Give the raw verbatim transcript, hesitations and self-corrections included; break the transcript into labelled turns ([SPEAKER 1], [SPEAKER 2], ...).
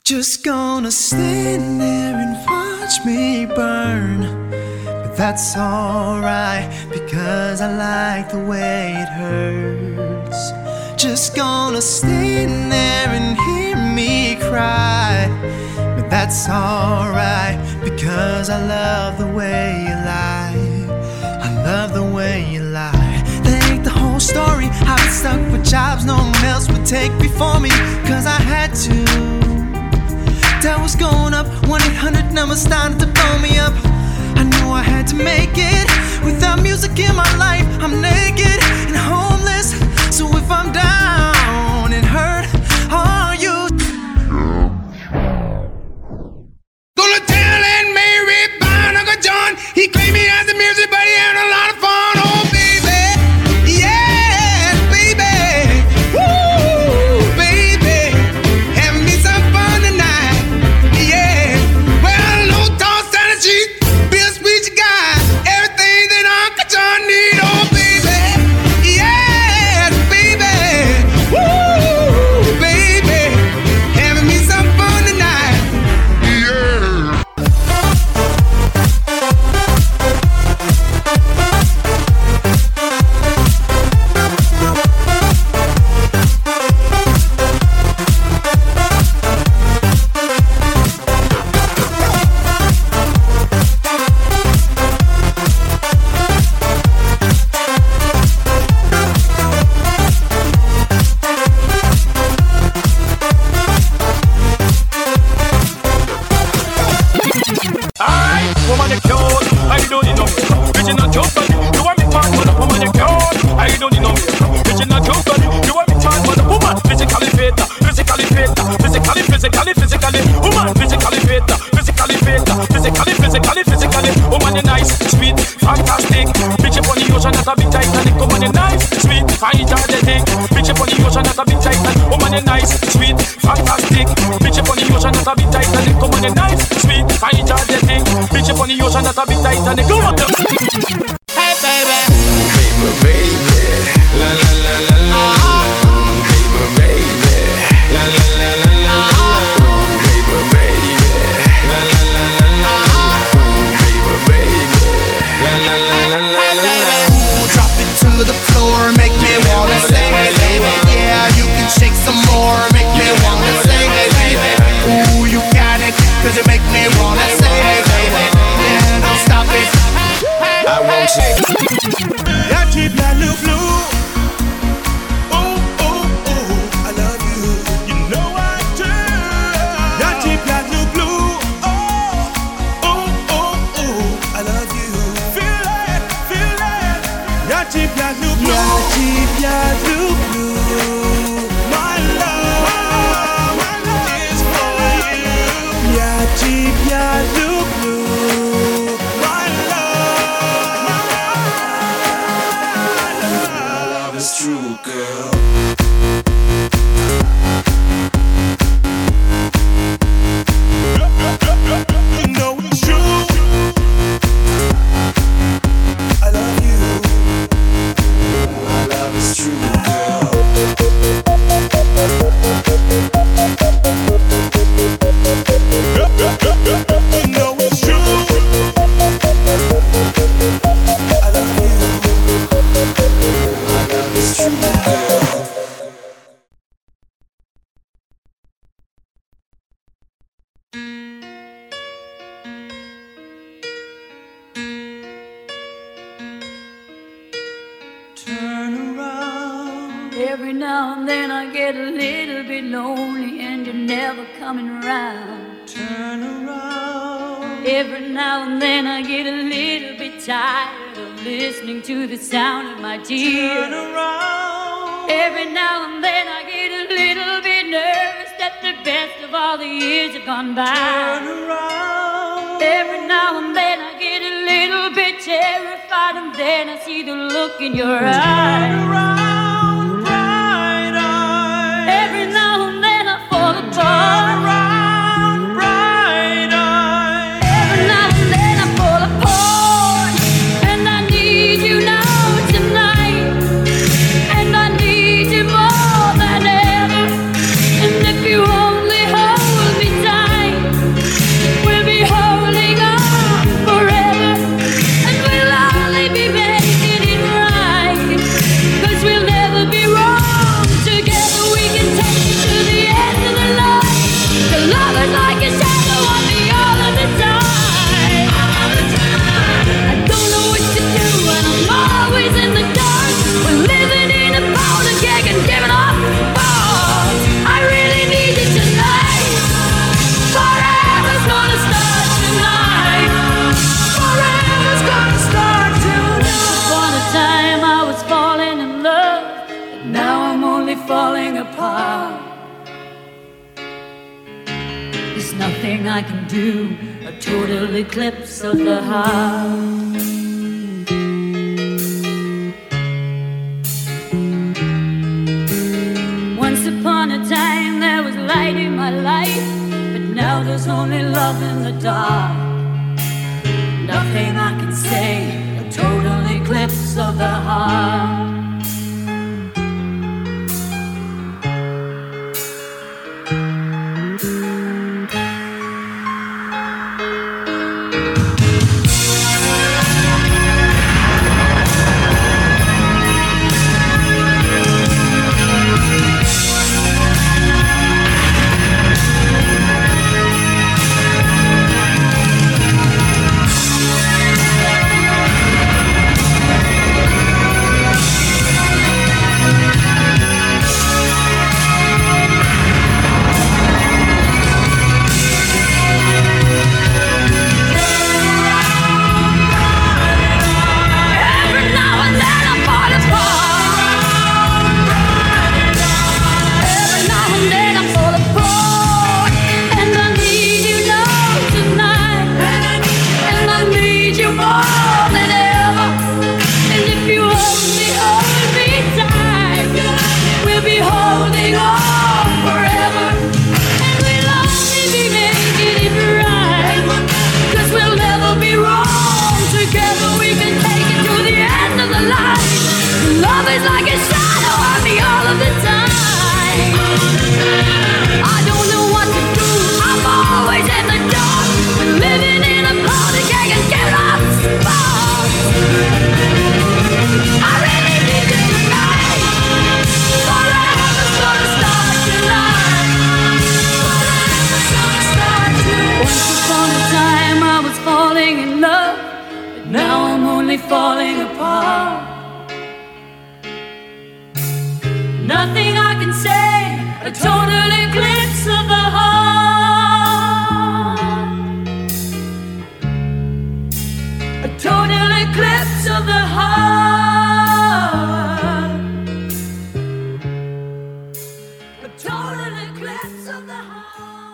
[SPEAKER 1] Just gonna stand there and watch me burn. But that's alright, because I like the way it hurts. Just gonna stand there and hear me cry. But that's alright, because I love the way you lie. I love the way you lie. That ain't the whole story. I've been stuck with jobs no one else would take before me, cause I had to. That was going up, one eight hundred number started to phone me up. I knew I had to make it. Without music in my life, I'm naked and homeless. So if I'm down and hurt, are you gonna tell Aunt Mary about Uncle John? He claimed me as a music, but he had a lot of fun. Oh baby, yeah, baby, woo, baby, having me some fun tonight. Yeah, well, low toss and a cheat, be a sweet guy, everything that Uncle John need. Oh baby, yeah, baby, woo, baby, having me some fun tonight. Yeah.
[SPEAKER 2] Alright, woman you cute, I don't need no me. Bitch you not cute, but you want me talk about the woman you cute, I don't need no me. Bitch you not cute, but you want me talk about the woman physically fit, physically fit, physically, physically, physically, woman physically fit, physically fit, physically, physically, physically, woman you nice, sweet, fantastic. Bitch you on the ocean at a big Titanic, woman you nice, sweet, fantastic. Bitch you on the ocean at a big Titanic, woman you nice, sweet, fantastic. Bitch you on the ocean at a big Titanic, woman you nice, sweet, fantastic. Bitch up on the ocean, that's a big Titanic. Go on, hey baby, baby, baby, la la la la la, baby, baby, la la la la la, baby, baby, la la la la la, baby, baby, la la la la la.
[SPEAKER 1] Drop it to the floor, make me wanna sing it, baby. Yeah, you can shake some more, make me wanna sing it, baby. Ooh, you got it, cause you make me wanna sing it, baby. Yeah, don't stop it, I won't shake. That cheap that little blue. Oh, oh, oh, I love you, you know I do. That cheap that little blue. Oh, oh, oh, oh, I love you. Feel it, feel it. That cheap that little blue. That cheap that little blue. My love, my love is for you. Yeah, cheap that little blue. My love, my love is true, girl. You know it's true. I love you. My love is true, girl. You know it's true. I love you. My love is true, girl. Turn around.
[SPEAKER 3] Every now and then I get a little bit lonely and you're never coming around.
[SPEAKER 1] Turn around.
[SPEAKER 3] Every now and then I get a little bit tired of listening to the sound of my tears.
[SPEAKER 1] Turn around.
[SPEAKER 3] Every now and then I get a little bit nervous that the best of all the years have gone by.
[SPEAKER 1] Turn around.
[SPEAKER 3] Every now and then I get a little bit terrified, and then I see the look in your eyes.
[SPEAKER 1] Turn around, bright eyes.
[SPEAKER 3] Every now and then I fall apart.
[SPEAKER 1] Turn around, bright eyes.
[SPEAKER 3] Every now and then I fall apart, and I need you now tonight, and I need you more than ever. And if you only hold me tight. There's nothing I can do, a total eclipse of the heart. Once upon a time there was light in my life, but now there's only love in the dark. Nothing I can say, a total eclipse of the heart. Falling apart. Nothing I can say, a total eclipse of the heart. A total eclipse of the heart. A total eclipse of the heart.